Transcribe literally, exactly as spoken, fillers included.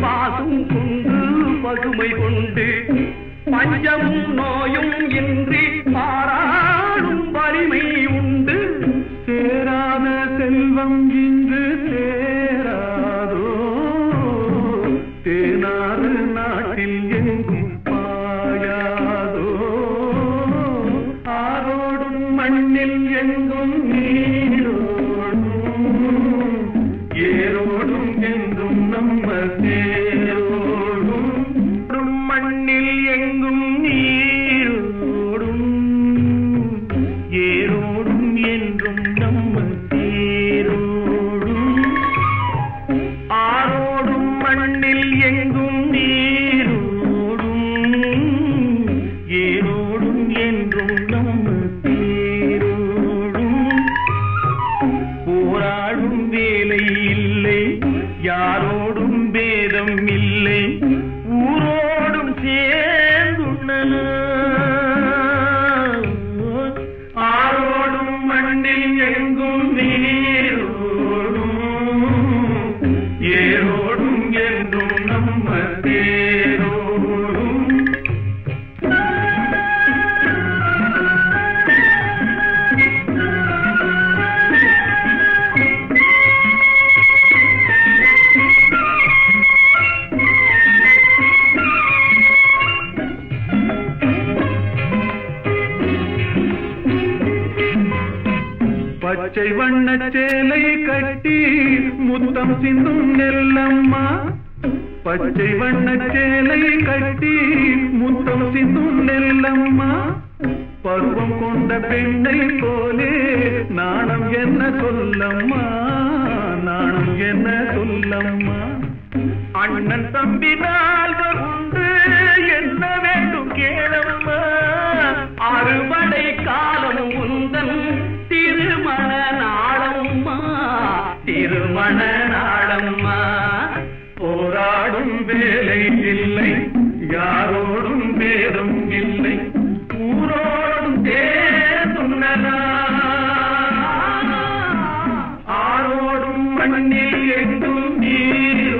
பாசும் குன்று பசுமை கொண்டு பஞ்சமும் நோயும் இன்றி பாராடும் வலிமை உண்டு. சேராத செல்வம் இங்கு சேராதோ, தேனாறு நாட்டில் எங்கும் பாயாதோ, ஆரோடும் மண்ணில் எங்கும் நீரோடும், ஏரோடும் என்றும் நம்ம தேரோடும், மண்ணில் எங்கும் நீரோடும், ஏரோடும் என்றும் நம்ம தேரோடும், ஆரோடும் மண்ணில் எங்கும் நீரோடும், ஏரோடும் என்றும் நம்ம தேரோடும். போராடும் வேலை இல்லை, யாரோடும் பேதம் இல்லை, ஊரோடும் சேர்ந்துள்ளனர், ஆரோடும் மண்ணில் எங்கும் நீரோடும், ஏரோடும் என்றும் நம்ம தேரோடும். பச்சை வண்ண சேலை கட்டி முத்தம் சிந்தும் நெல்லம்மா, பச்சை வண்ண சேலை கட்டி முத்தம் சிந்தும் நெல்லம்மா, பருவம் கொண்ட பெண்ணை போலே நாணம் என்ன சொல்லம்மா, நாணம் என்ன சொல்லம்மா. அண்ணன் தம்பி நால்வர் உண்டு, என்ன வேண்டும் கேளம்மா, அறுவடை காலம் உந்தன் திருமண நாளம்மா, திருமண நாளம்மா. போராடும் வேலை இல்லை, யாரோடும் பேதம் இல்லை, ஊரோடும் தேர்ந்துள்ளதா, ஆரோடும் மண்ணில் எங்கும் நீர்